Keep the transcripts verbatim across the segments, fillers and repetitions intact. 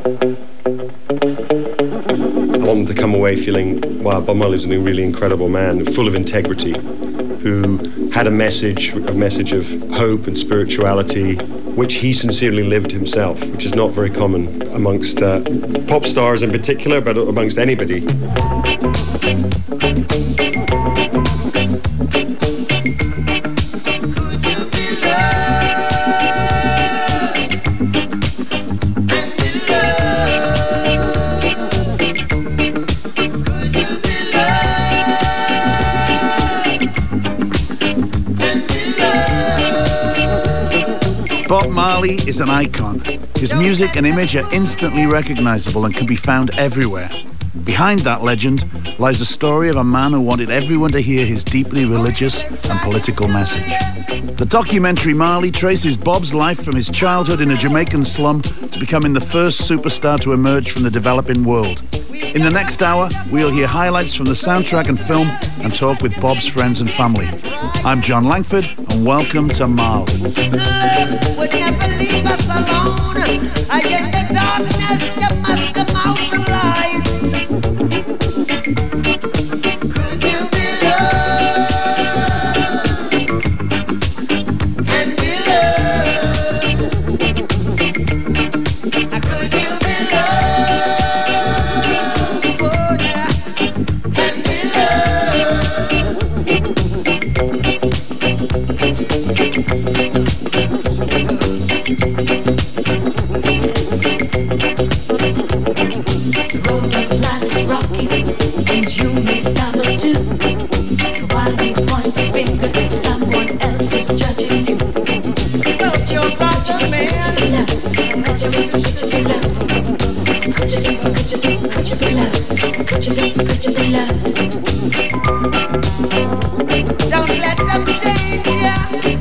I want them to come away feeling, wow, Bob Marley's a really incredible man, full of integrity, who had a message, a message of hope and spirituality, which he sincerely lived himself, which is not very common amongst uh, pop stars in particular, but amongst anybody. Bob Marley is an icon. His music and image are instantly recognizable and can be found everywhere. Behind that legend lies the story of a man who wanted everyone to hear his deeply religious and political message. The documentary Marley traces Bob's life from his childhood in a Jamaican slum to becoming the first superstar to emerge from the developing world. In the next hour, we'll hear highlights from the soundtrack and film and talk with Bob's friends and family. I'm John Langford, and welcome to Marley. Love would never leave us alone. I in the darkness, you must come out the light. Could you be loved and be loved? Could you be loved, oh yeah, and be The road of life is rocky, and you may stumble too. So while we point your fingers, someone else is judging you. Don't your brother, man? Could you be loved? Could you be loved? Could you be, could you be, could you be loved? Could you be, could you be loved? Don't let them change ya.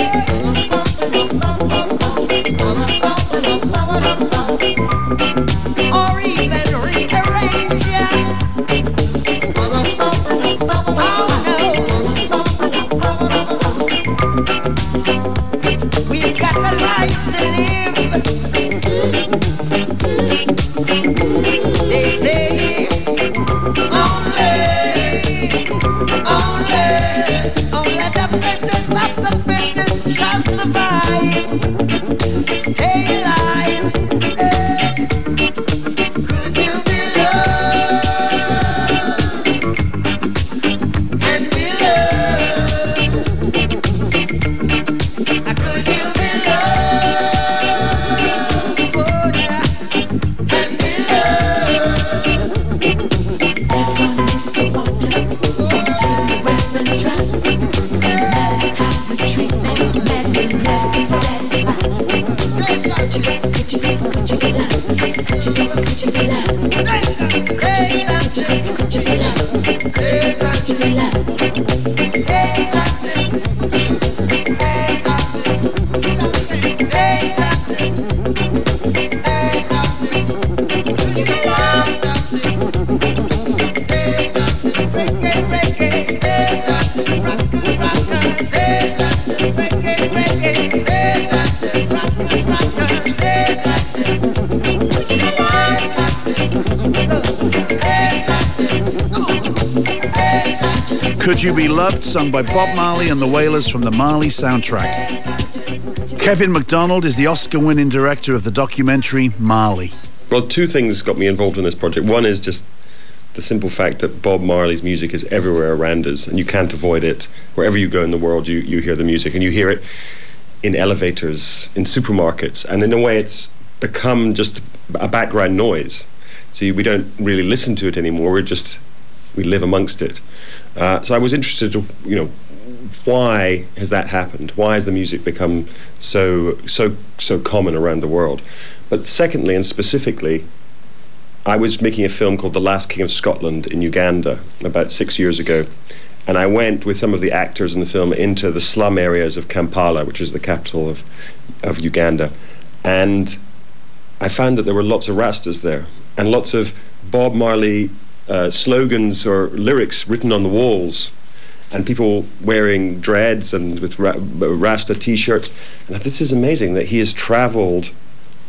Or even rearrange ya. Oh no. We've got a life to live. They say only, only, only the fittest of the fittest shall survive. Stay alive. eh. Could you be loved and be loved? Could you be loved, oh yeah, and be loved? Everyone needs to water until the weapon's dry. No matter how we treat them, men will never be satisfied. Could you be, could you be, could you be loved? Could you be, could you be loved? Say something, Could you be loved? say Could you be loved? say something, say something, say something, say something. Could you be loved? Say something, break it, break it, say something, rock it, rock it, say something, break it, break it, say something, rock it, rock it, say something. Could you be loved? Say something, come on, say something. Could You Be Loved, sung by Bob Marley and the Wailers from the Marley soundtrack. Kevin MacDonald is the Oscar-winning director of the documentary Marley. Well, two things got me involved in this project. One is just the simple fact that Bob Marley's music is everywhere around us, and you can't avoid it. Wherever you go in the world, you, you hear the music, and you hear it in elevators, in supermarkets, and in a way it's become just a background noise. So you, we don't really listen to it anymore, we're just, we live amongst it. Uh, so I was interested to, you know, why has that happened? Why has the music become so so so common around the world? But secondly, and specifically, I was making a film called The Last King of Scotland in Uganda about six years ago, and I went with some of the actors in the film into the slum areas of Kampala, which is the capital of of Uganda, and I found that there were lots of Rastas there and lots of Bob Marley uh, slogans or lyrics written on the walls, and people wearing dreads and with ra- Rasta t-shirts. And this is amazing that he has travelled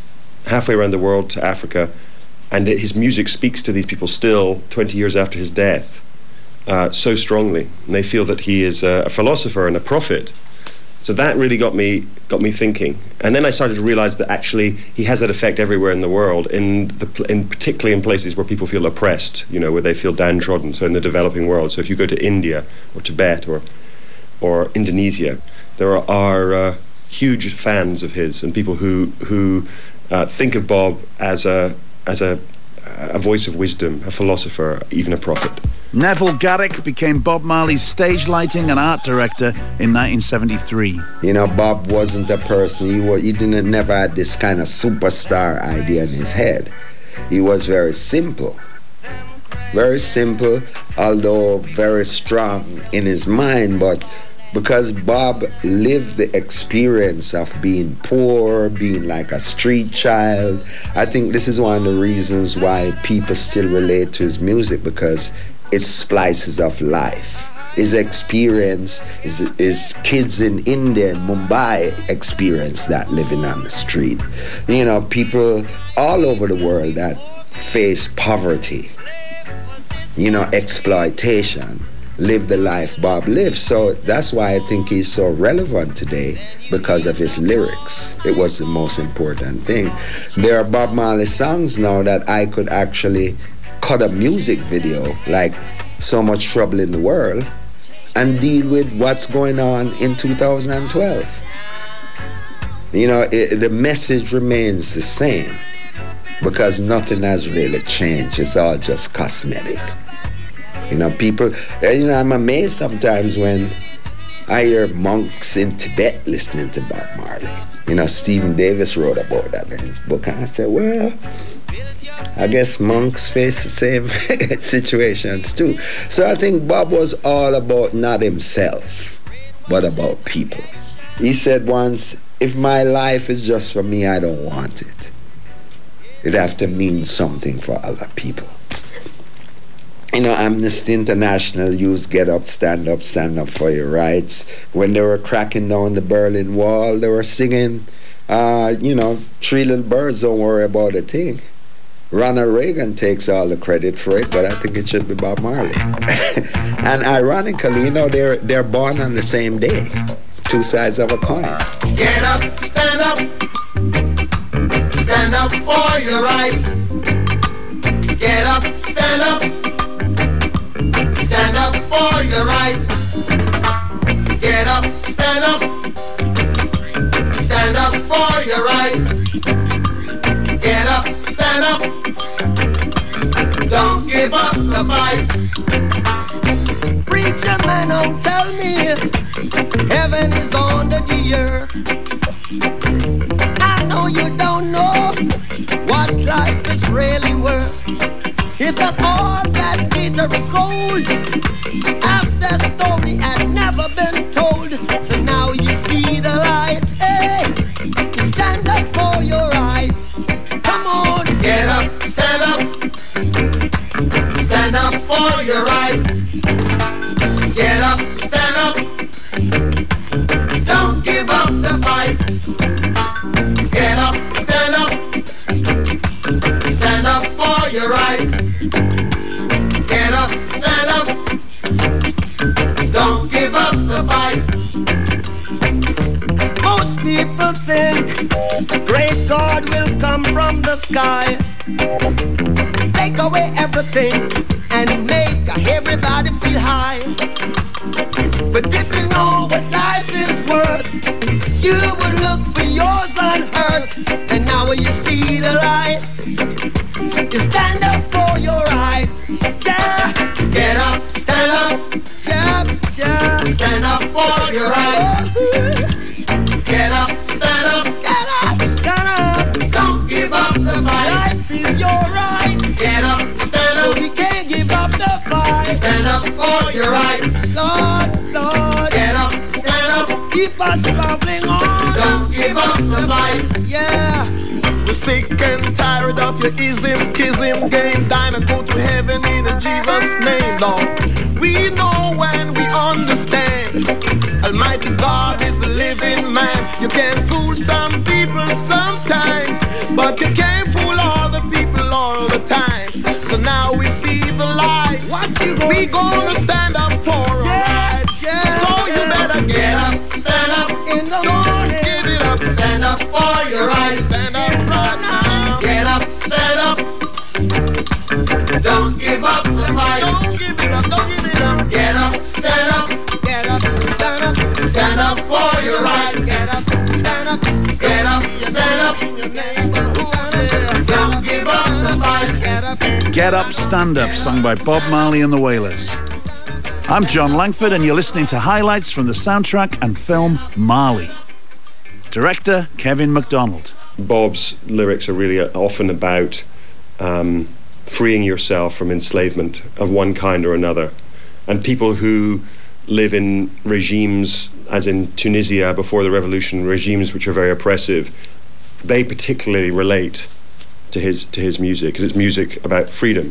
halfway around the world to Africa, and that his music speaks to these people still twenty years after his death uh, so strongly, and they feel that he is a, a philosopher and a prophet. So that really got me got me thinking, and then I started to realize that actually he has that effect everywhere in the world, in the pl- in particularly in places where people feel oppressed, you know, where they feel downtrodden. So in the developing world. So if you go to India or Tibet or or Indonesia, there are, are uh, huge fans of his and people who who uh, think of Bob as a as a a voice of wisdom, a philosopher, even a prophet. Neville Garrick became Bob Marley's stage lighting and art director in nineteen seventy-three. You know, Bob wasn't a person, he, was, he didn't never had this kind of superstar idea in his head. He was very simple. Very simple, although very strong in his mind, but because Bob lived the experience of being poor, being like a street child, I think this is one of the reasons why people still relate to his music, because it's splices of life. His experience, his, his kids in India and Mumbai experience that living on the street. You know, people all over the world that face poverty, you know, exploitation, live the life Bob lived. So that's why I think he's so relevant today, because of his lyrics. It was the most important thing. There are Bob Marley songs now that I could actually cut a music video, like So Much Trouble in the World, and deal with what's going on in two thousand twelve. You know, it, the message remains the same, because nothing has really changed. It's all just cosmetic. You know, people, you know, I'm amazed sometimes when I hear monks in Tibet listening to Bob Marley. You know, Stephen Davis wrote about that in his book, and I said, well, I guess monks face the same situations too. So I think Bob was all about not himself, but about people. He said once, if my life is just for me, I don't want it. It'd have to mean something for other people. You know, Amnesty International used Get Up, Stand Up, Stand Up for Your Rights. When they were cracking down the Berlin Wall, they were singing, uh, you know, Three Little Birds, Don't Worry About a Thing. Ronald Reagan takes all the credit for it, but I think it should be Bob Marley. And ironically, you know, they're, they're born on the same day. Two sides of a coin. Get up, stand up. Stand up for your right. Get up, stand up. Stand up for your right. Get up, stand up. Stand up for your right. Get up, stand up. Don't give up the fight. Preacher man, don't tell me heaven is under the earth. I know you don't know what life is really worth. It's not all that glitter is gold. Half the story had never been told. So now you see the light. Hey, stand up for your right. Come on, get up, stand up. Stand up for your right. Get up, stand up. Don't give up the fight. Get up, stand up. Stand up for your right. Get up, stand up. Don't give up the fight. Most people think great God will come from the sky, take away everything and make everybody feel high. But if you know what life is worth, you would look for yours on earth. And now when you see the light, you stand up for your rights. Ja, get up, stand up. Ja, ja, stand up for your rights. Get up, stand up. Get up, stand up. Don't give up the fight. Life is your right. Get up, stand up. So we can't give up the fight. Stand up for your right. Lord, Lord. Get up, stand up. Keep us traveling on. Don't give up the fight. Yeah. We're sick and tired of your ism, schism game. Dine and go to heaven in Jesus' name, Lord. We know when we understand Almighty God is a living man. You can fool some people sometimes, But you can't fool all the people all the time. So now we see the light. What you gonna we gonna stand up for our Yeah, rights. yeah, So you yeah. better get up, stand up In the Don't morning. give it up, stand up for your rights. Stand up right now. Get up, stand up. Don't give up the fight. Don't give it up, don't give it up. Get up, stand up. Get up, stand up, Stand up for your right. get up, stand up. Get up, stand up. Your neighborhood. Don't give up the fight. Get up. Get Up, Stand Up, sung by Bob Marley and the Wailers. I'm John Langford, and you're listening to highlights from the soundtrack and film Marley. Director Kevin MacDonald. Bob's lyrics are really often about um, freeing yourself from enslavement of one kind or another. And people who live in regimes, as in Tunisia before the revolution, regimes which are very oppressive, they particularly relate to his to his music, because it's music about freedom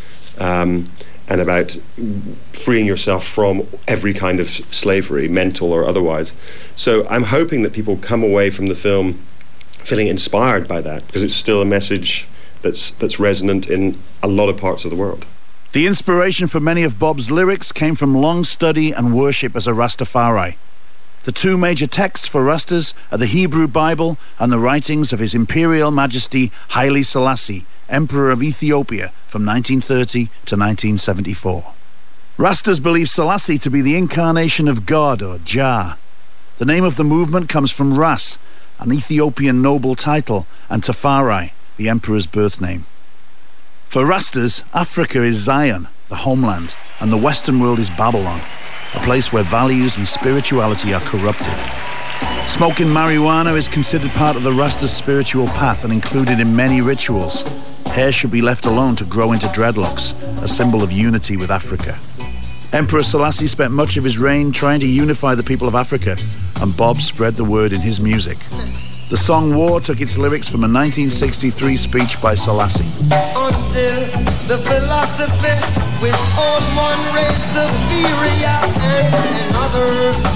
um, and about freeing yourself from every kind of slavery, mental or otherwise. So I'm hoping that people come away from the film feeling inspired by that, because it's still a message that's that's resonant in a lot of parts of the world. The inspiration for many of Bob's lyrics came from long study and worship as a Rastafari. The two major texts for Rastas are the Hebrew Bible and the writings of His Imperial Majesty Haile Selassie, Emperor of Ethiopia from nineteen thirty to nineteen seventy-four. Rastas believe Selassie to be the incarnation of God, or Jah. The name of the movement comes from Ras, an Ethiopian noble title, and Tafari, the emperor's birth name. For Rastas, Africa is Zion, the homeland, and the Western world is Babylon, a place where values and spirituality are corrupted. Smoking marijuana is considered part of the Rasta's spiritual path and included in many rituals. Hair should be left alone to grow into dreadlocks, a symbol of unity with Africa. Emperor Selassie spent much of his reign trying to unify the people of Africa, and Bob spread the word in his music. The song War took its lyrics from a nineteen sixty-three speech by Selassie. Until the philosophy which hold one race superior and another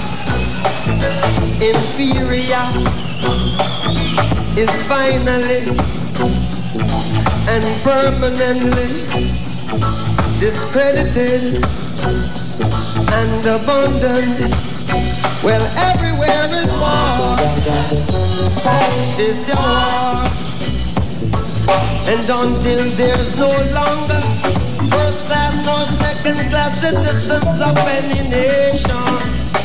inferior is finally and permanently discredited and abandoned. Well, everywhere is war. This is war. And until there's no longer first class nor second class citizens of any nation,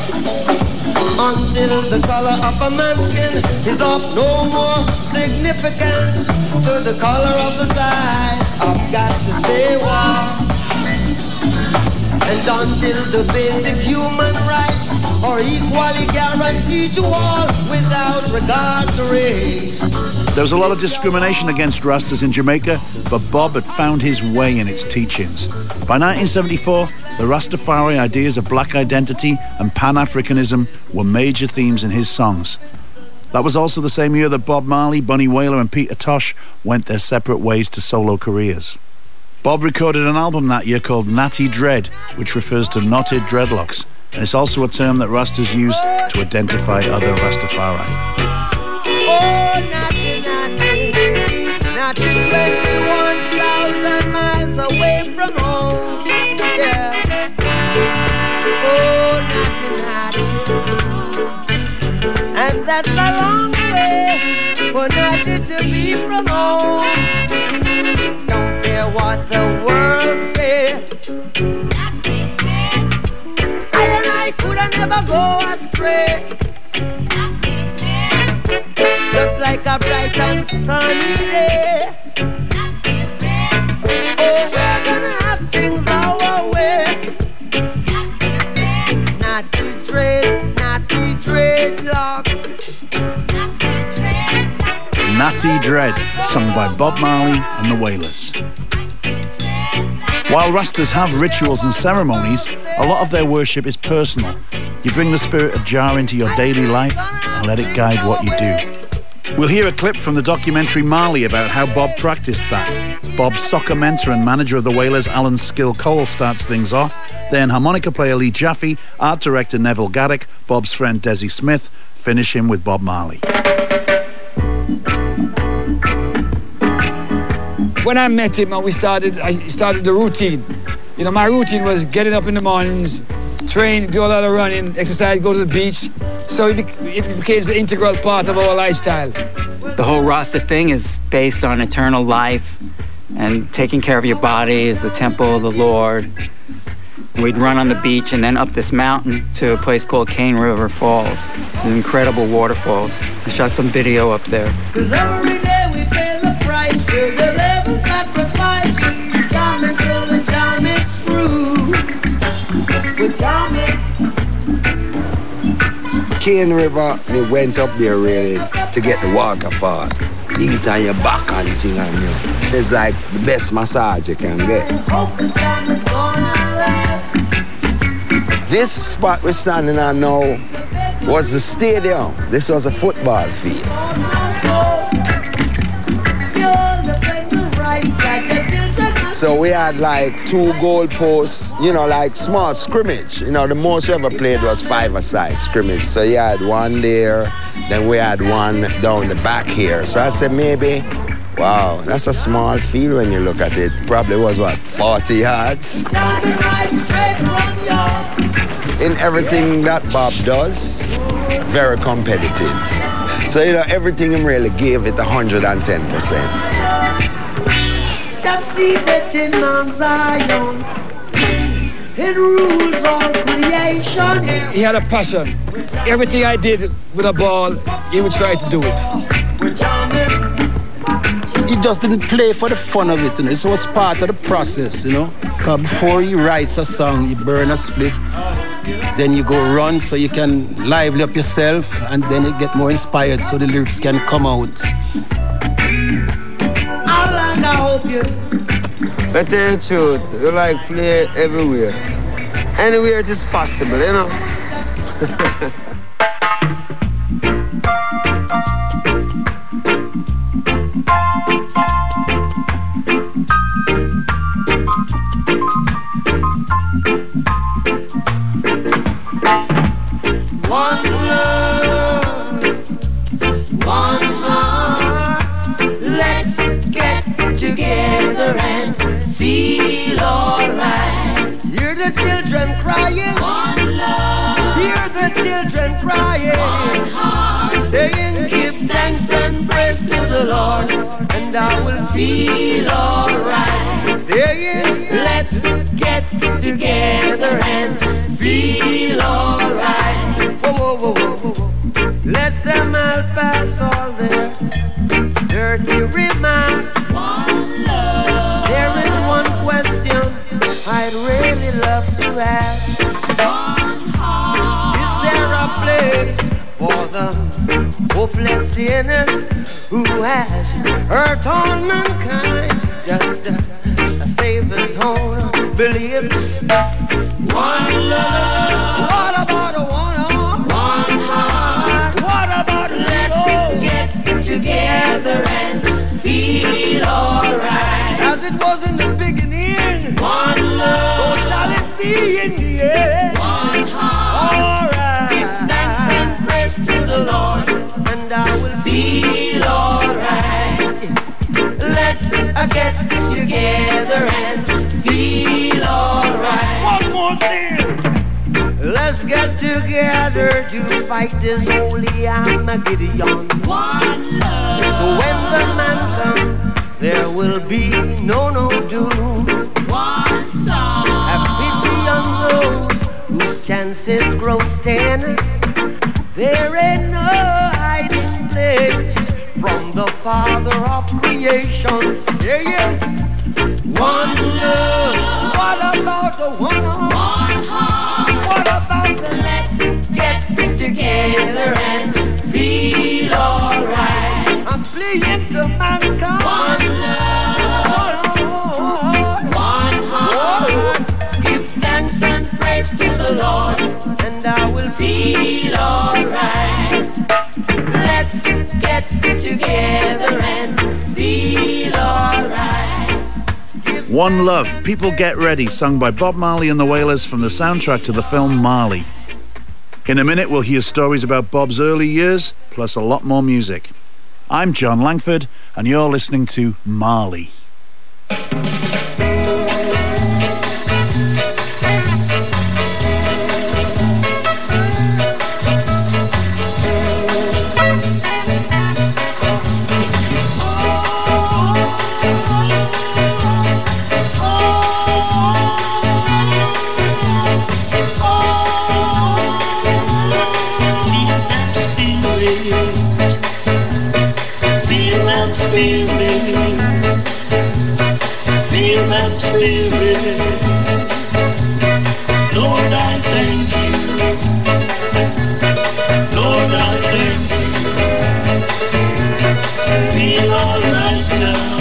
until the color of a man's skin is of no more significance to the color of the size, I've got to say war. And until the basic human rights are equally guaranteed to all without regard to race. There was a lot of discrimination against Rastas in Jamaica, but Bob had found his way in its teachings. By nineteen seventy-four, the Rastafari ideas of black identity and Pan-Africanism were major themes in his songs. That was also the same year that Bob Marley, Bunny Wailer and Peter Tosh went their separate ways to solo careers. Bob recorded an album that year called Natty Dread, which refers to knotted dreadlocks, and it's also a term that Rastas use to identify other Rastafari. Oh, Natty, Natty, Natty, twenty-one thousand miles away from home. Yeah. Oh, Natty, Natty, and that's a long way for Natty to be from home. Don't care what the world says. I and I coulda never go astray. Just like a bright and sunny day. Oh, we're gonna have things our way. Natty dread, natty dreadlock. Natty Dread, sung by Bob Marley and the Wailers. While Rastas have rituals and ceremonies, a lot of their worship is personal. You bring the spirit of Jah into your daily life and let it guide what you do. We'll hear a clip from the documentary Marley about how Bob practiced that. Bob's soccer mentor and manager of the Wailers, Alan Skill Cole, starts things off. Then harmonica player Lee Jaffe, art director Neville Garrick, Bob's friend Desi Smith, finish him with Bob Marley. when I met him and we started, I started the routine. You know, my routine was getting up in the mornings, train, do a lot of running, exercise, go to the beach. So it, be- it became an integral part of our lifestyle. The whole Rasta thing is based on eternal life and taking care of your body is the temple of the Lord. We'd run on the beach and then up this mountain to a place called Cane River Falls. It's incredible waterfalls. I shot some video up there. Cause every day we pay the price, we'll deliver sacrifice. Jam until the jam is through. We're jamming. Cane River, we went up there really to get the waterfall. Eat on your back and thing on you. It's like the best massage you can get. Hope this jam is gonna last. This spot we're standing on now was the stadium. This was a football field. So we had like two goal posts, you know, like small scrimmage. You know, the most we ever played was five-a-side scrimmage. So you had one there, then we had one down the back here. So I said maybe, wow, that's a small field when you look at it. Probably was, what, forty yards? In everything that Bob does, very competitive. So, you know, everything him really gave it one hundred ten percent. Just seated in Mount Zion, it rules all creation. He had a passion. Everything I did with a ball, he would try to do it. He just didn't play for the fun of it, you know. It was part of the process, you know. Because before he writes a song, you burn a spliff, then you go run so you can lively up yourself, and then you get more inspired so the lyrics can come out. I hope you. But tell the truth, you like play everywhere. Anywhere it is possible, you know. One love, one heart. Let's get together and feel alright. Hear the children crying. One love. Hear the children crying. One heart. Saying, give thanks and praise to the Lord, and I will feel alright. Saying, let's get together and feel alright. Whoa, whoa, whoa, whoa, whoa. Let them all pass all their dirty remarks. One love. There is one question I'd really love to ask. One heart. Is there a place for the hopeless sinners who has hurt on mankind? Just a, a Savior's own belief. One love. What about a one heart? One heart. What about a let's get together and feel alright. As it was in the beginning, one love. So shall it be in the end. One heart. Alright. Give thanks and praise to the Lord, and I will feel alright. Let's uh, get together and feel alright. One more thing. Let's get together to fight this holy Armageddon. One love. So when the man comes, there will be no, no doom. One song. Have pity on those whose chances grow ten. There ain't no hiding place from the Father of creation. Saying, one love. What about the one heart? One heart. What about the let's get together and feel alright? I'm playing to mankind. One love. One heart. Give thanks and praise to the Lord, and I will feel alright. Let's get together and feel alright. One Love, People Get Ready, sung by Bob Marley and the Wailers from the soundtrack to the film Marley. In a minute, we'll hear stories about Bob's early years, plus a lot more music. I'm John Langford, and you're listening to Marley. Feel that spirit. Feel that spirit. Lord, I thank you. Lord, I thank you. Feel alright now.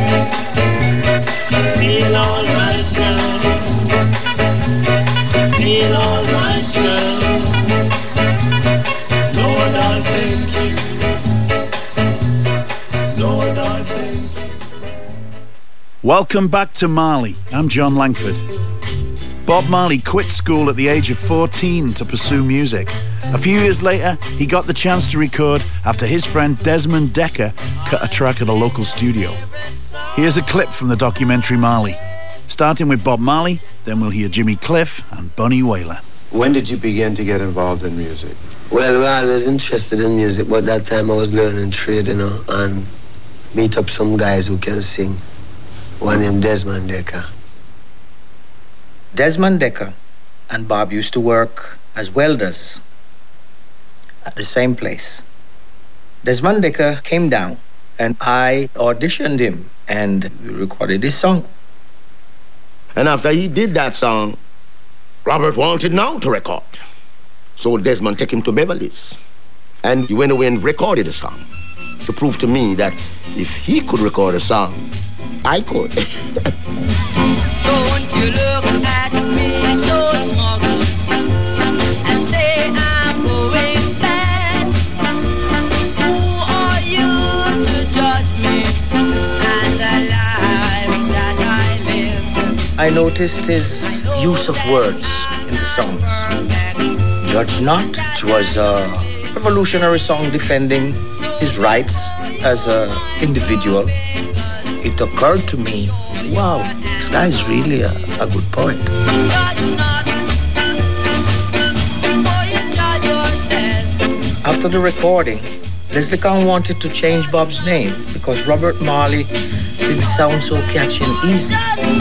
Feel alright now. Feel alright now. Lord, I thank you. Lord, I thank you. Welcome back to Marley. I'm John Langford. Bob Marley quit school at the age of fourteen to pursue music. A few years later, he got the chance to record after his friend Desmond Dekker cut a track at a local studio. Here's a clip from the documentary Marley. Starting with Bob Marley, then we'll hear Jimmy Cliff and Bunny Wailer. When did you begin to get involved in music? Well, I was interested in music, but that time I was learning trade, you know, and meet up some guys who can sing. One named Desmond Dekker. Desmond Dekker and Bob used to work as welders at the same place. Desmond Dekker came down and I auditioned him and we recorded this song. And after he did that song, Robert wanted now to record. So Desmond took him to Beverly's. And he went away and recorded a song to prove to me that if he could record a song, I could. Don't you look at me so smug and say I'm going bad. Who are you to judge me and the life that I live? I noticed his use of words in the songs. Judge Not, which was a revolutionary song defending his rights as an individual. It occurred to me, wow, this guy is really a, a good poet. After the recording, Leslie Kahn wanted to change Bob's name because Robert Marley didn't sound so catchy and easy.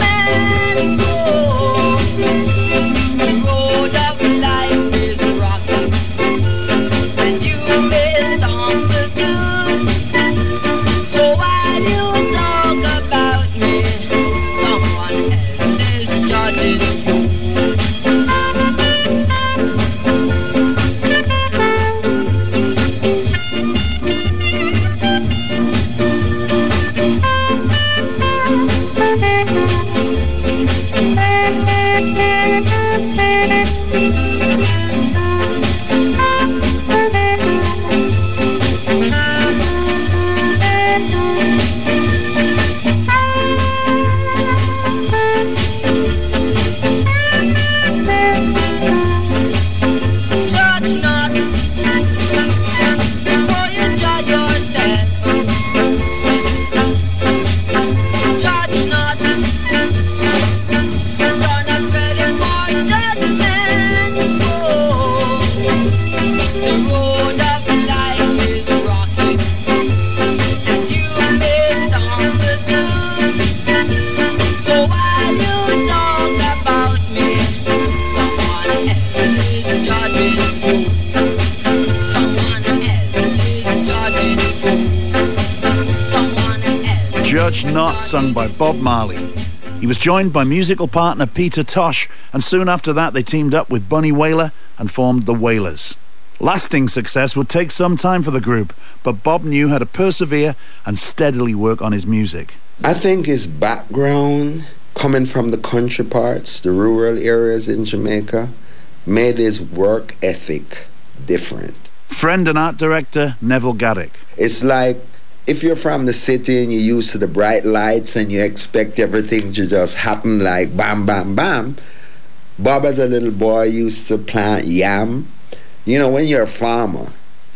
Judge Not, sung by Bob Marley. He was joined by musical partner Peter Tosh, and soon after that they teamed up with Bunny Wailer and formed the Wailers. Lasting success would take some time for the group, but Bob knew how to persevere and steadily work on his music. I think his background, coming from the country parts, the rural areas in Jamaica, made his work ethic different. Friend and art director Neville Gaddick. It's like if you're from the city and you're used to the bright lights and you expect everything to just happen like bam, bam, bam. Bob as a little boy used to plant yam. You know, when you're a farmer,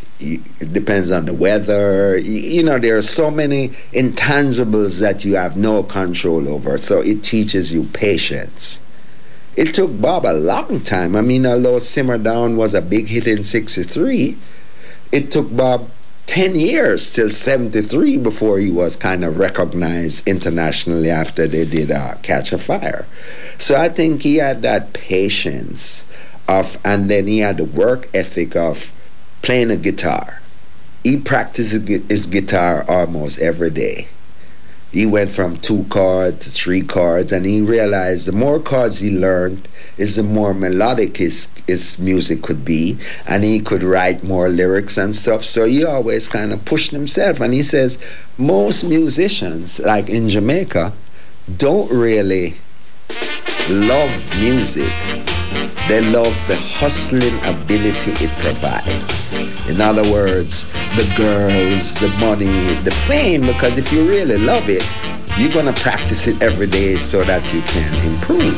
it depends on the weather. You know, there are so many intangibles that you have no control over. So it teaches you patience. It took Bob a long time. I mean, although Simmer Down was a big hit in sixty-three, it took Bob ten years till seventy-three before he was kind of recognized internationally after they did uh, Catch a Fire. So I think he had that patience of, and then he had the work ethic of playing a guitar. he practiced his guitar almost every day. He went from two chords to three chords, and he realized the more chords he learned is the more melodic his, his music could be, and he could write more lyrics and stuff. So he always kind of pushed himself. And he says most musicians, like in Jamaica, don't really love music. They love the hustling ability it provides. In other words, the girls, the money, the fame, because if you really love it, you're gonna practice it every day so that you can improve.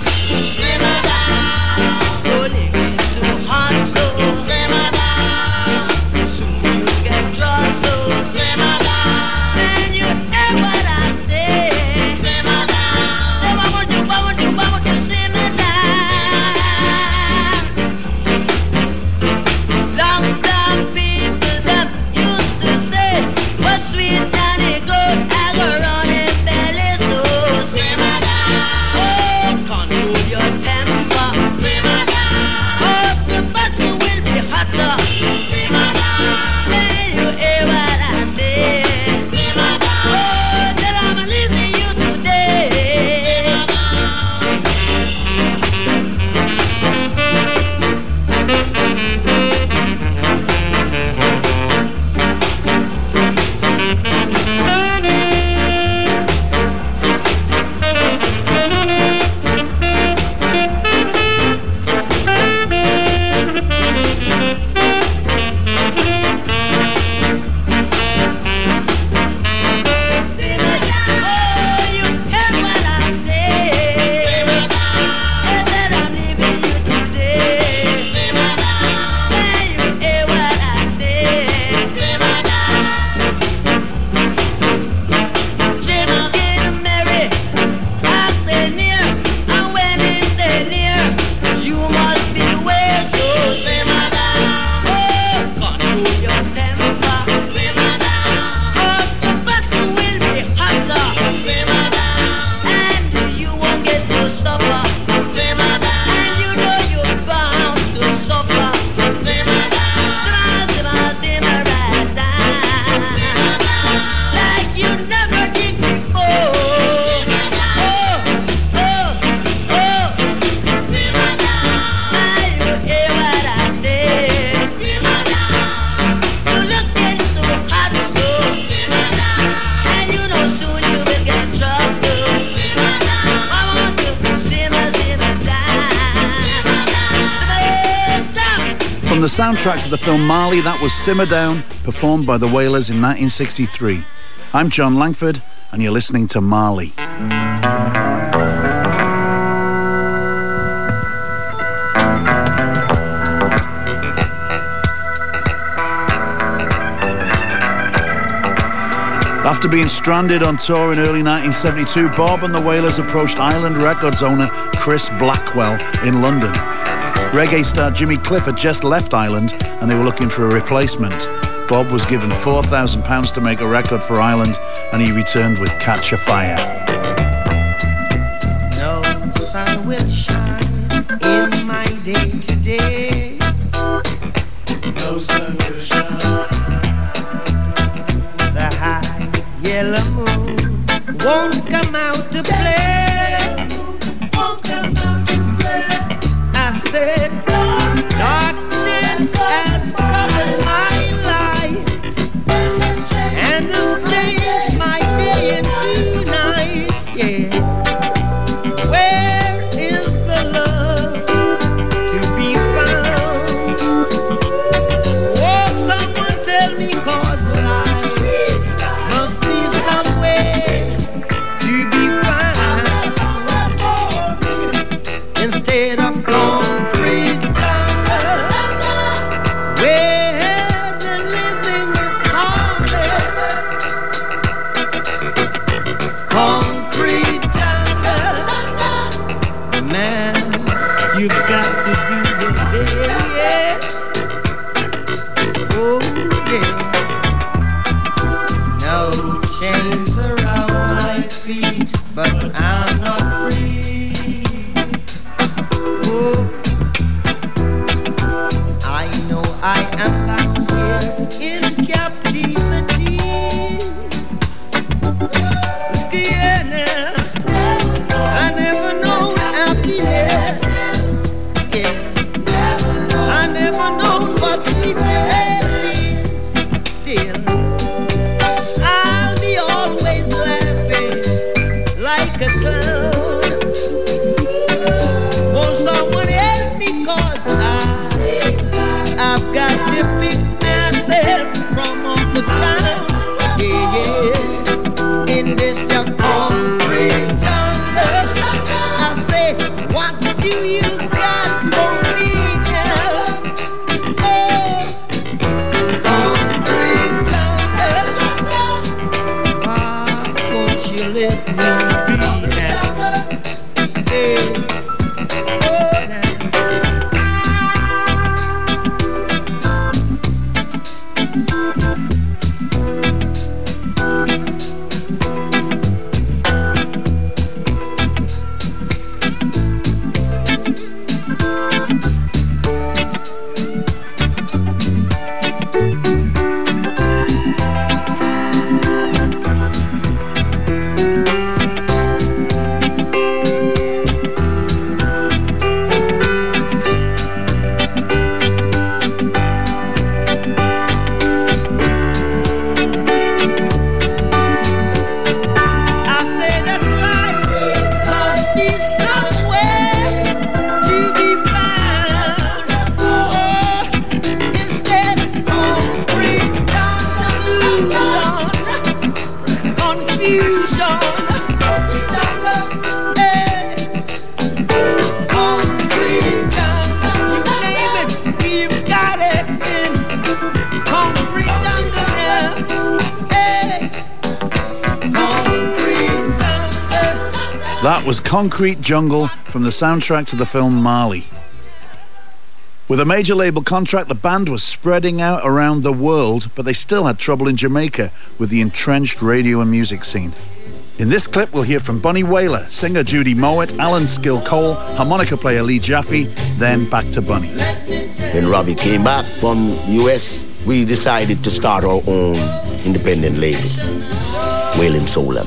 From the soundtrack to the film Marley, that was Simmer Down, performed by the Wailers in nineteen sixty-three. I'm John Langford, and you're listening to Marley. After being stranded on tour in early nineteen seventy-two, Bob and the Wailers approached Island Records owner Chris Blackwell in London. Reggae star Jimmy Cliff had just left Island and they were looking for a replacement. Bob was given four thousand pounds to make a record for Island, and he returned with Catch a Fire. No sun will shine in my day today. No sun will shine. The high yellow moon won't come out to play. Won't come out to play. I said, darkness has covered my light and has changed my day into night. Yeah. Where is the love to be found? Oh, someone tell me, 'cause life must be somewhere to be found instead of concrete jungle where the living is harmless. Concrete jungle, man, you've got to do this. Oh yeah. No chains around my feet, but I'm not free. Oh, I know I am bound here in captivity. That was Concrete Jungle from the soundtrack to the film Marley. With a major label contract, the band was spreading out around the world, but they still had trouble in Jamaica with the entrenched radio and music scene. In this clip, we'll hear from Bunny Wailer, singer Judy Mowat, Alan Skill Cole, harmonica player Lee Jaffe, then back to Bunny. When Robbie came back from the U S, we decided to start our own independent label, Wailing Soulem.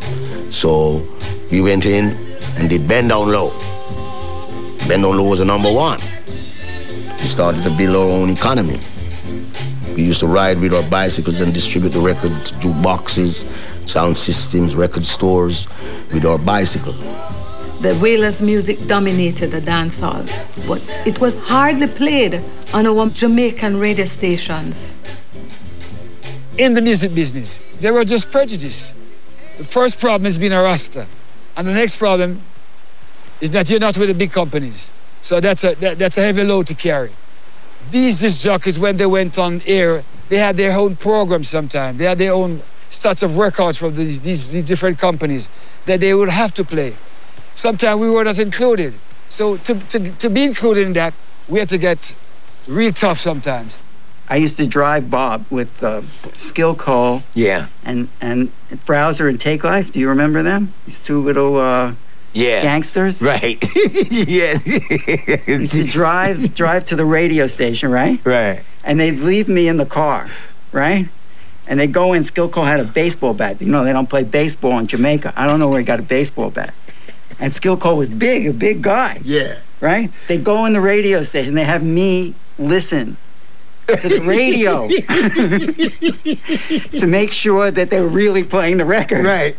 So we went in and did Bend Down Low. Bend Down Low was a number one. We started to build our own economy. We used to ride with our bicycles and distribute the records, jukeboxes, sound systems, record stores with our bicycle. The Wailers' music dominated the dance halls, but it was hardly played on our Jamaican radio stations. In the music business, there were just prejudice. The first problem is being a Rasta. And the next problem is that you're not with the big companies. So that's a, that, that's a heavy load to carry. These disc jockeys, when they went on air, they had their own programs sometimes. They had their own stats of records from these, these, these different companies that they would have to play. Sometimes we were not included. So to, to, to be included in that, we had to get real tough sometimes. I used to drive Bob with uh, Skill Cole. Yeah. And and Browser and Take Life. Do you remember them? These two little uh, yeah. gangsters. Right. Yeah. Used to drive drive to the radio station, right? Right. And they'd leave me in the car, right? And they'd go in. Skill Cole had a baseball bat. You know, they don't play baseball in Jamaica. I don't know where he got a baseball bat. And Skill Cole was big, a big guy. Yeah. Right? They go in the radio station. They have me listen to the radio to make sure that they were really playing the record. Right.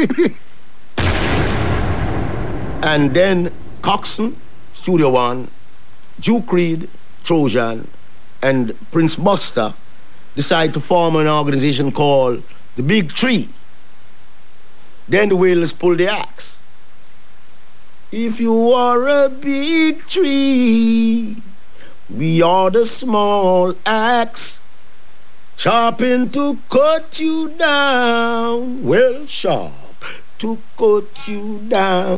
And then Coxsone, Studio One, Duke Reid, Trojan, and Prince Buster decided to form an organization called the Big Tree. Then the Wailers pulled the axe. If you are a big tree, we are the small axe, sharpened to cut you down. Well, sharp to cut you down.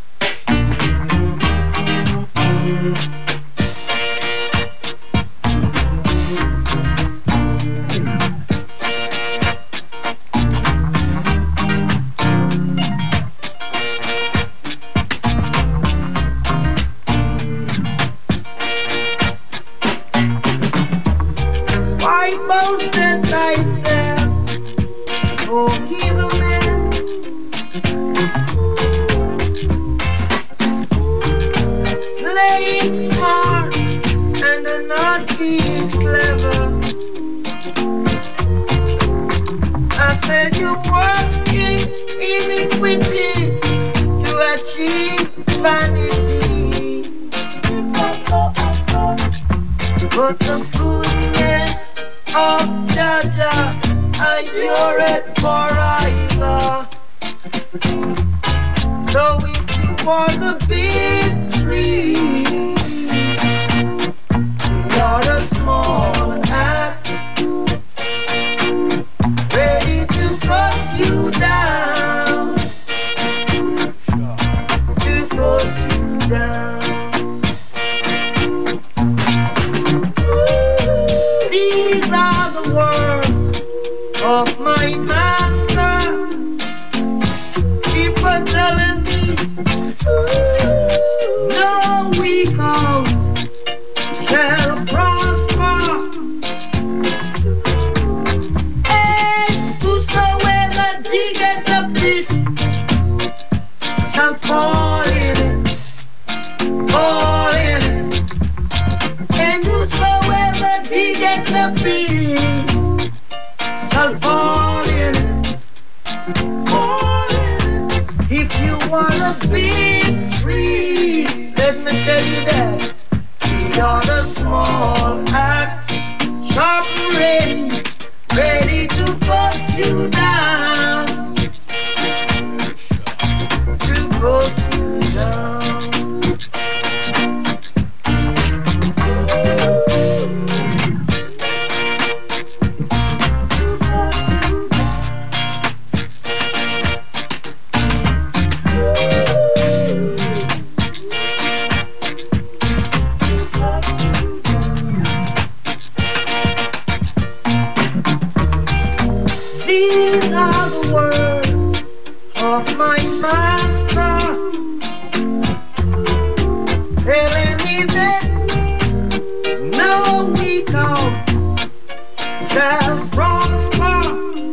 Boasted thyself, oh evil man. Playing smart and not being clever. I said you're working iniquity to achieve vanity. But the goodness of Jaja, I endure it forever. So if you want the big tree, you're a small axe, ready to cut you down. fall in it, fall in it. And whosoever diggeth the pit shall fall in it, fall in it. If you want a big tree, let me tell you that you're the small axe, sharp and ready, ready to cut you down, to cut you down. These are the words of my master, telling me that no weak out shall prosper,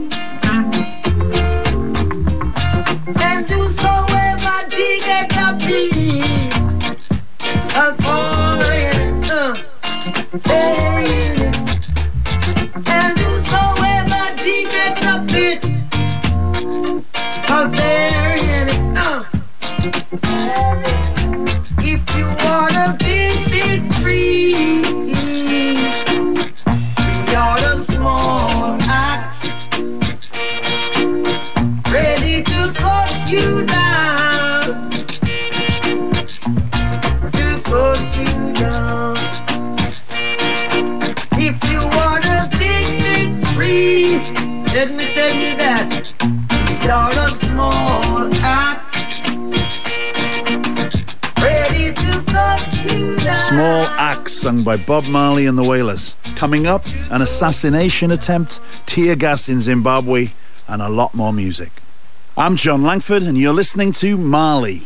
and whosoever diggeth a pit shall fall in it, uh, fall in it, and whosoever diggeth a pit shall bury in it, uh. If you want a big, big tree, you're the small axe, ready to cut you down, to cut you down. If you want a big, big tree, let me tell you that you're a small axe, ready to cut you down. Small Axe, sung by Bob Marley and the Wailers. Coming up, an assassination attempt, tear gas in Zimbabwe, and a lot more music. I'm John Langford, and you're listening to Marley.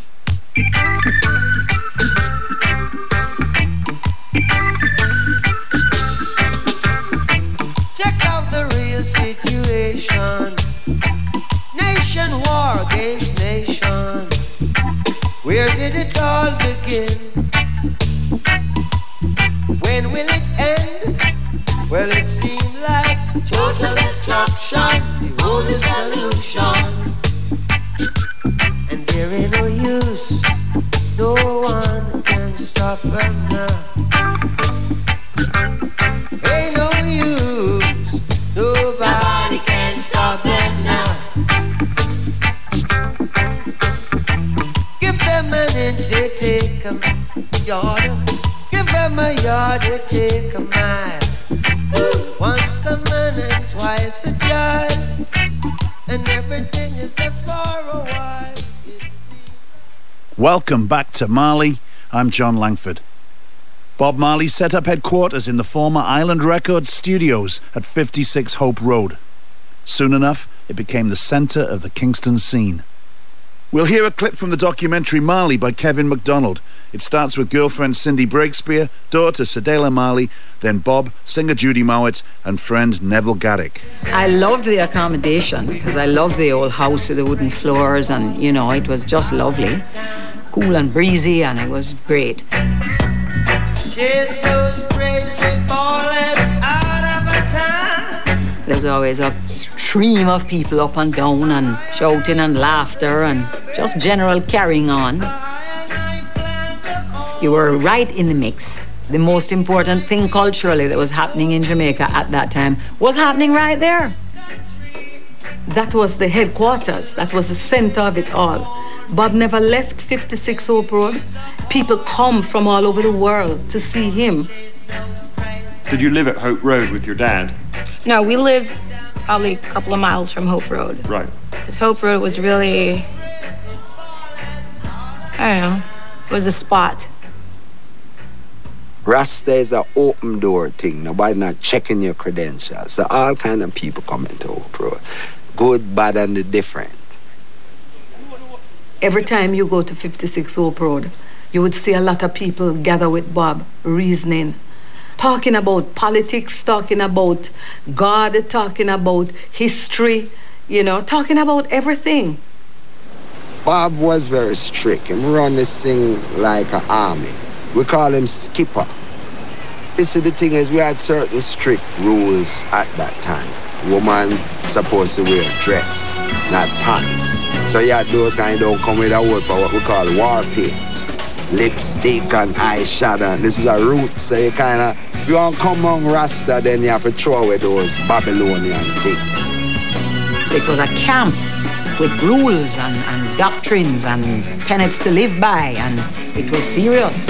Check out the real situation. Nation war against nation. Where did it all begin? When will it end? Well, it seemed like total destruction, the only solution. And there ain't no use, no one can stop them now. Ain't no use, nobody can stop them now. Give them an inch, they take a yard. Give them a yard, they take a mile. Once a man and twice a child, and everything is just for a while. Welcome back to Marley. I'm John Langford. Bob Marley set up headquarters in the former Island Records studios at fifty-six Hope Road. Soon enough, it became the centre of the Kingston scene. We'll hear a clip from the documentary Marley by Kevin MacDonald. It starts with girlfriend Cindy Breakspear, daughter Sedela Marley, then Bob, singer Judy Mowat, and friend Neville Gaddick. I loved the accommodation because I loved the old house with the wooden floors, and you know, it was just lovely, cool and breezy, and it was great. Chase those crazy ballers out of a town. There's always a stream of people up and down and shouting and laughter and just general carrying on. You were right in the mix. The most important thing culturally that was happening in Jamaica at that time was happening right there. That was the headquarters. That was the center of it all. Bob never left fifty-six Hope Road. People come from all over the world to see him. Did you live at Hope Road with your dad? No, we lived probably a couple of miles from Hope Road. Right. Because Hope Road was really, I don't know, was a spot. Rasta is an open door thing. Nobody not checking your credentials. So all kind of people come into Hope Road. Good, bad, and the different. Every time you go to fifty-six Hope Road, you would see a lot of people gather with Bob, reasoning, talking about politics, talking about God, talking about history, you know, talking about everything. Bob was very strict. He run this thing like an army. We call him Skipper. You see, the thing is, we had certain strict rules at that time. Woman supposed to wear dress, not pants. So you had those kind don't come with a word for what we call war paint. Lipstick and eyeshadow. This is a root, so you kind of, if you want to come on Rasta, then you have to throw away those Babylonian things. It was a camp with rules and, and doctrines and tenets to live by, and it was serious.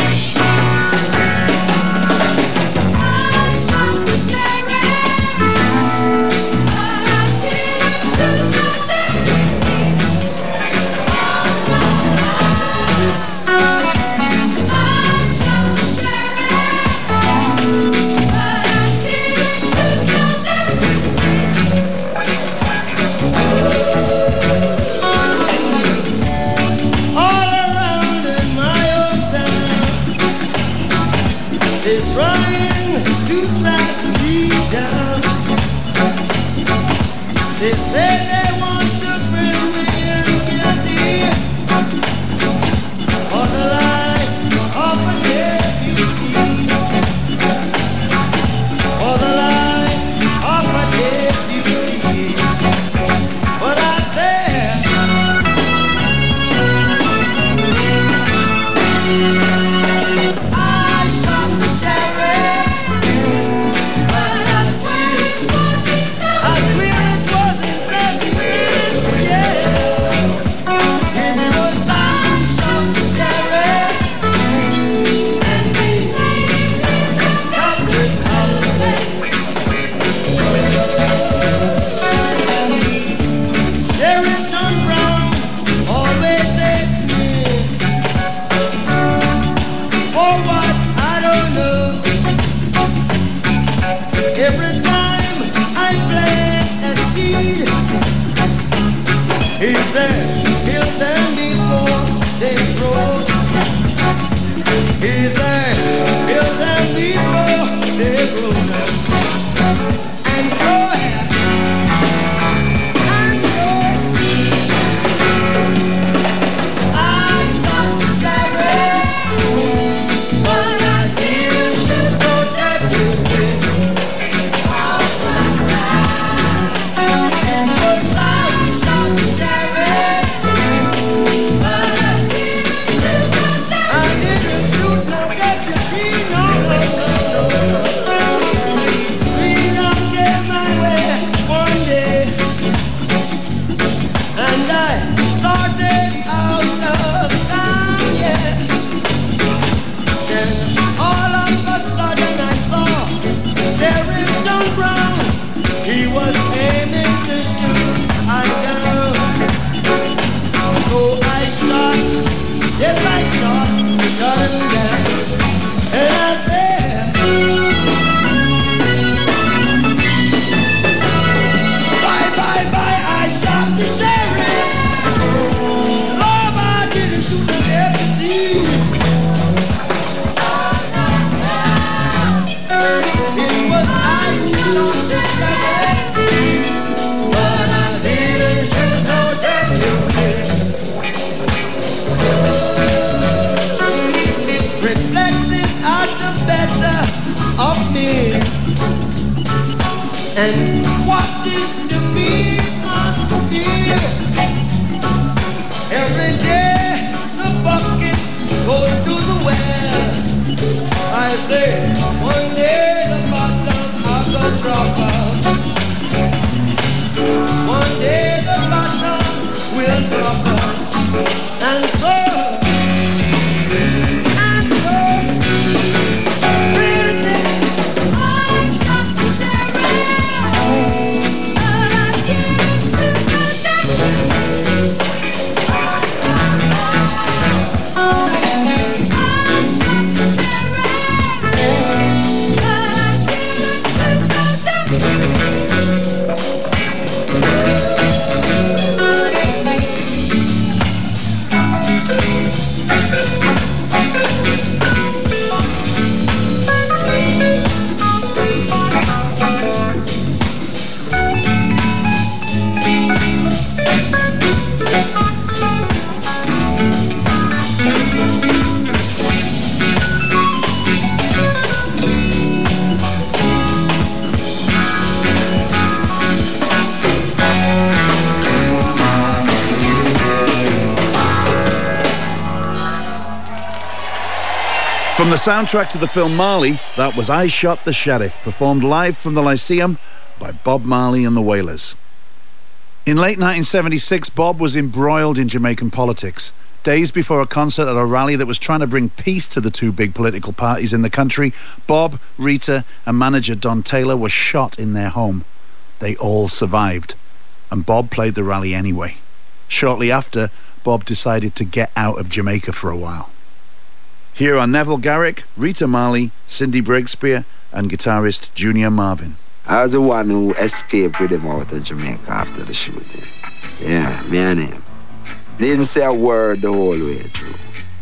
From the soundtrack to the film Marley, that was I Shot the Sheriff, performed live from the Lyceum by Bob Marley and the Wailers. In late nineteen seventy-six, Bob was embroiled in Jamaican politics. Days before a concert at a rally that was trying to bring peace to the two big political parties in the country, Bob, Rita and manager Don Taylor were shot in their home. They all survived, and Bob played the rally anyway. Shortly after, Bob decided to get out of Jamaica for a while. Here are Neville Garrick, Rita Marley, Cindy Breakspear and guitarist Junior Marvin. I was the one who escaped with him out of Jamaica after the shooting. Yeah, me and him. Didn't say a word the whole way through.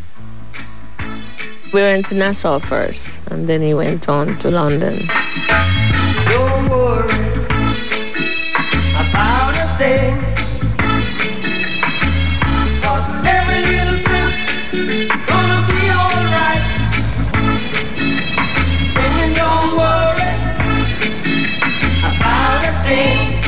We went to Nassau first, and then he went on to London. Don't worry about a thing, 'cause every little thing gonna be alright. Singing, don't worry about a thing,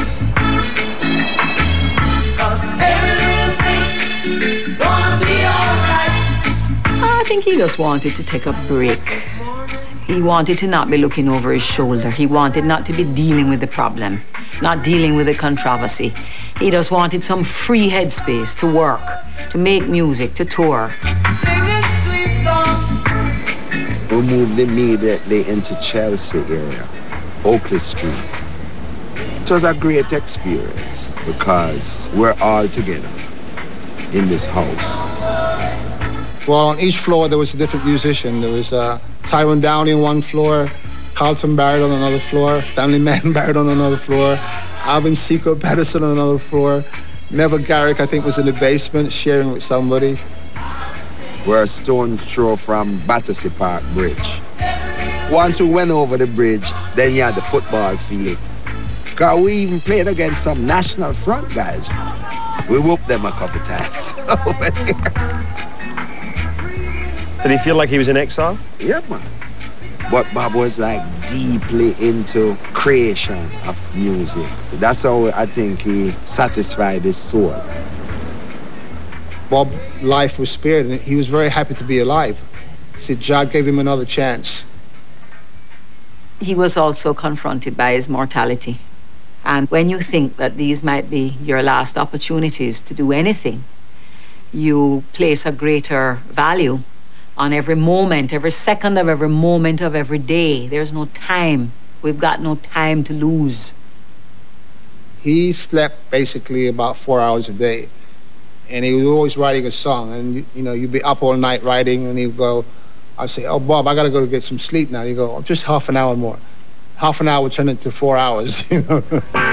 'cause every little thing gonna be alright. I think he just wanted to take a break. He wanted to not be looking over his shoulder. He wanted not to be dealing with the problem, not dealing with the controversy. He just wanted some free headspace to work, to make music, to tour. Singing sweet songs. We moved immediately into Chelsea area, Oakley Street. It was a great experience because we're all together in this house. Well, on each floor there was a different musician. There was uh, Tyrone Downey on one floor, Carlton Barrett on another floor, Family Man Barrett on another floor, Alvin Seco Patterson on another floor, Neville Garrick, I think, was in the basement sharing with somebody. We're a stone throw from Battersea Park Bridge. Once we went over the bridge, then you had the football field. Because we even played against some National Front guys. We whooped them a couple times over there. Did he feel like he was in exile? Yeah, man. But Bob was like deeply into creation of music. That's how I think he satisfied his soul. Bob's life was spared and he was very happy to be alive. He said God gave him another chance. He was also confronted by his mortality. And when you think that these might be your last opportunities to do anything, you place a greater value on every moment, every second of every moment of every day. There's no time. We've got no time to lose. He slept basically about four hours a day. And he was always writing a song. And, you know, you'd be up all night writing, and he'd go, I'd say, oh, Bob, I got to go to get some sleep now. He'd go, oh, just half an hour more. Half an hour would turn into four hours, you know.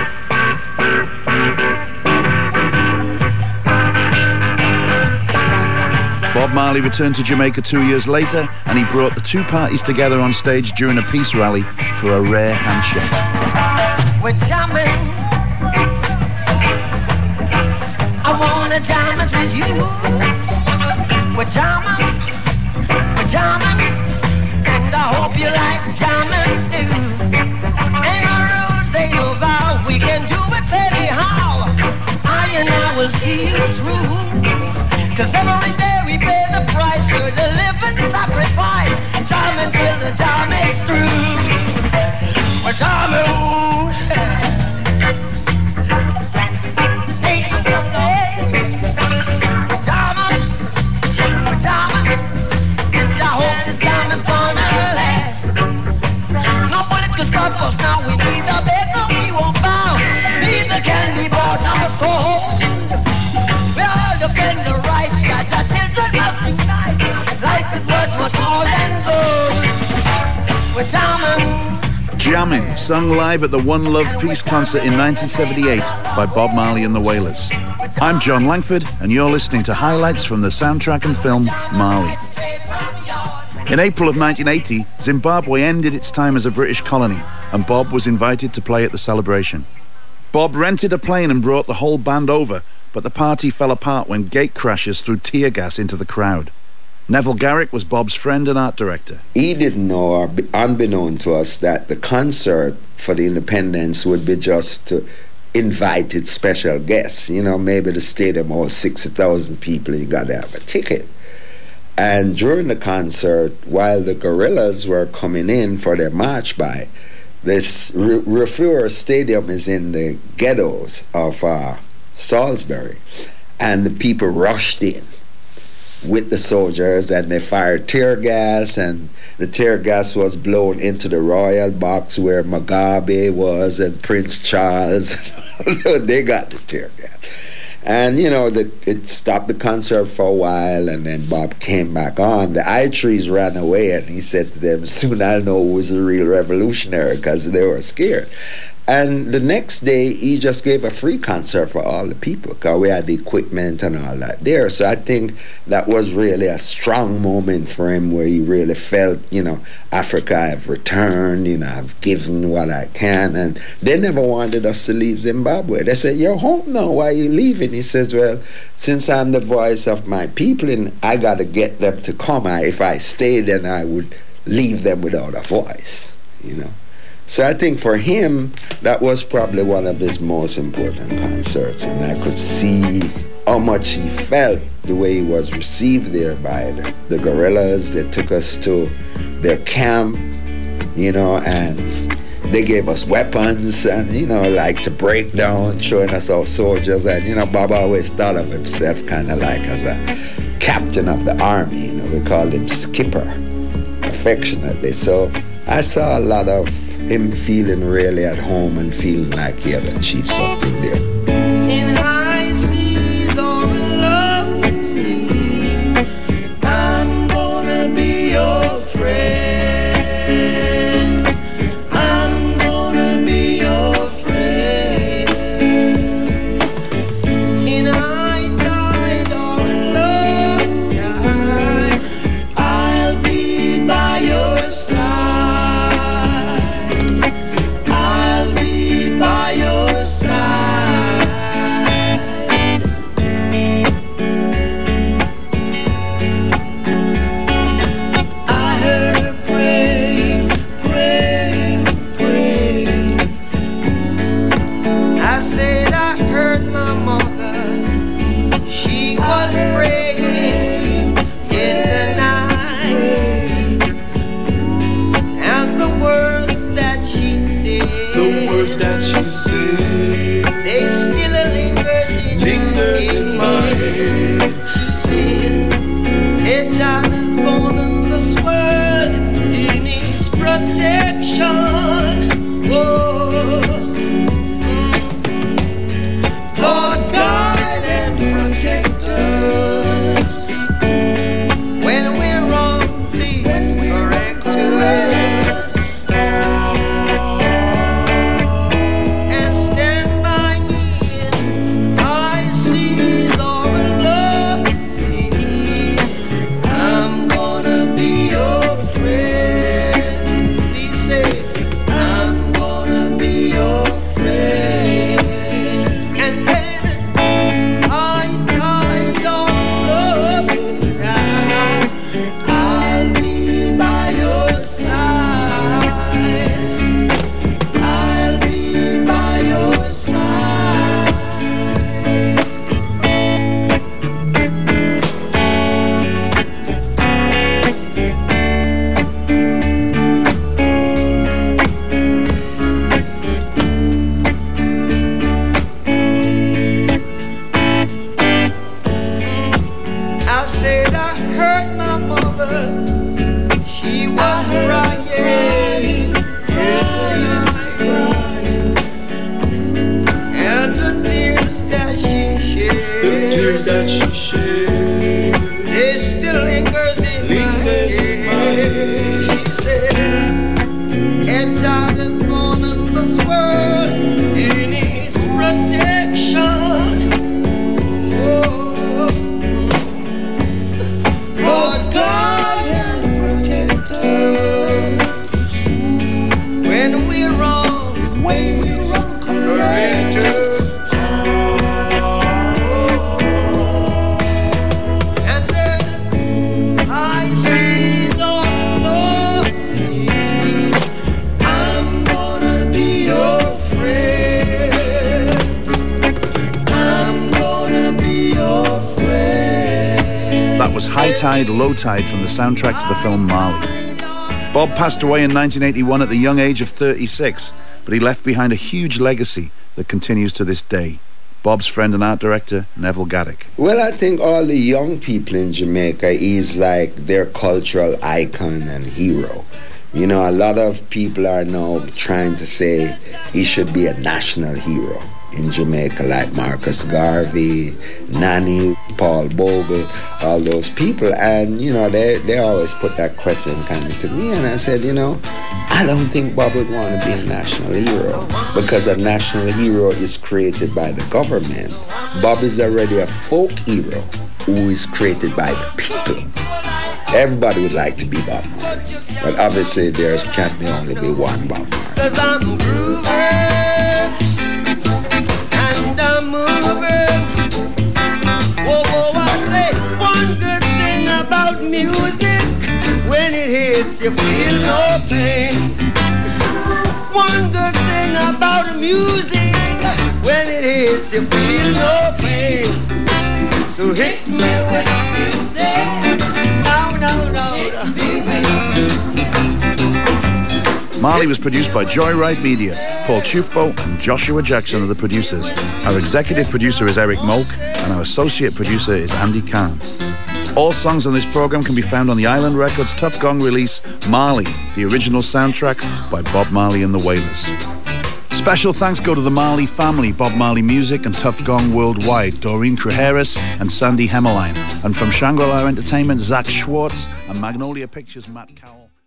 Bob Marley returned to Jamaica two years later, and he brought the two parties together on stage during a peace rally for a rare handshake. We're jamming. I wanna jam it with you. We're jamming. We're jamming. And I hope you like jamming too. Ain't no rules, ain't no vow. We can do it anyhow. I and I will see you through. Cause every day we pay the price for the living sacrifice. Jamming till the jam is through. We're jamming. Now we need a bed, no, we won't bow. Neither can we board our soul. We all defend the right that our children must unite. Life is worth much more than gold. We're jamming. Jamming, sung live at the One Love Peace concert in nineteen seventy-eight by Bob Marley and the Wailers. I'm John Langford, and you're listening to highlights from the soundtrack and film Marley. In April of nineteen eighty, Zimbabwe ended its time as a British colony, and Bob was invited to play at the celebration. Bob rented a plane and brought the whole band over, but the party fell apart when gate crashers threw tear gas into the crowd. Neville Garrick was Bob's friend and art director. He didn't know, or unbeknown to us, that the concert for the independence would be just to invited special guests. You know, maybe the stadium holds sixty thousand people and you got to have a ticket. And during the concert, while the Gorillas were coming in for their march by, this R- Refuer Stadium is in the ghettos of uh, Salisbury, and the people rushed in with the soldiers, and they fired tear gas, and the tear gas was blown into the royal box where Mugabe was and Prince Charles. They got the tear gas. And, you know, the, it stopped the concert for a while, and then Bob came back on. The I Threes ran away, and he said to them, soon I'll know who was a real revolutionary, because they were scared. And the next day, he just gave a free concert for all the people, because we had the equipment and all that there. So I think that was really a strong moment for him, where he really felt, you know, Africa, I've returned, you know, I've given what I can. And they never wanted us to leave Zimbabwe. They said, you're home now, why are you leaving? He says, well, since I'm the voice of my people, and I got to get them to come. I, if I stayed, then I would leave them without a voice, you know. So I think for him, that was probably one of his most important concerts, and I could see how much he felt the way he was received there by the, the Gorillas. They took us to their camp, you know, and they gave us weapons and, you know, like to break down, showing us our soldiers. And, you know, Bob always thought of himself kind of like as a captain of the army, you know, we called him Skipper, affectionately. So I saw a lot of him feeling really at home and feeling like he had achieved something there. In high seas or in low seas, I'm gonna be your friend. I'm gonna be your friend. In high tide or in low tide, I'll be by your side. By your side, I heard her praying, praying, praying. I said I heard my mother, she was praying in the night, and the words that she said, the words that she said, they still lingers in, lingers in my head. She said, a child is born in this world, he needs protection. Oh, mm. Lord, guide and protect us. When we're wrong, please correct us. That was High Tide, Low Tide from the soundtrack to the film Marley. Bob passed away in nineteen eighty-one at the young age of thirty-six, but he left behind a huge legacy that continues to this day. Bob's friend and art director, Neville Gaddick. Well, I think all the young people in Jamaica is like their cultural icon and hero. You know, a lot of people are now trying to say he should be a national hero in Jamaica, like Marcus Garvey, Nanny, Paul Bogle, all those people. And, you know, they, they always put that question kind of to me. And I said, you know, I don't think Bob would want to be a national hero, because a national hero is created by the government. Bob is already a folk hero who is created by the people. Everybody would like to be Bob Marley, but obviously there can be only be one Bob Marley. 'Cause I'm grooving and I'm moving. Whoa, whoa, I say one good thing about music: when it hits, you feel no pain. One good thing about music: when it hits, you feel no pain. So hit me with music. No, no, no. Marley was produced by Joyride Media. Paul Chufo and Joshua Jackson are the producers. Our executive producer is Eric Moak, and our associate producer is Andy Kahn. All songs on this program can be found on the Island Records Tough Gong release Marley, the original soundtrack by Bob Marley and the Wailers. Special thanks go to the Marley family, Bob Marley Music and Tough Gong Worldwide, Doreen Treheris and Sandy Hemmerlein. And from Shangri-La Entertainment, Zach Schwartz, and Magnolia Pictures, Matt Cowell.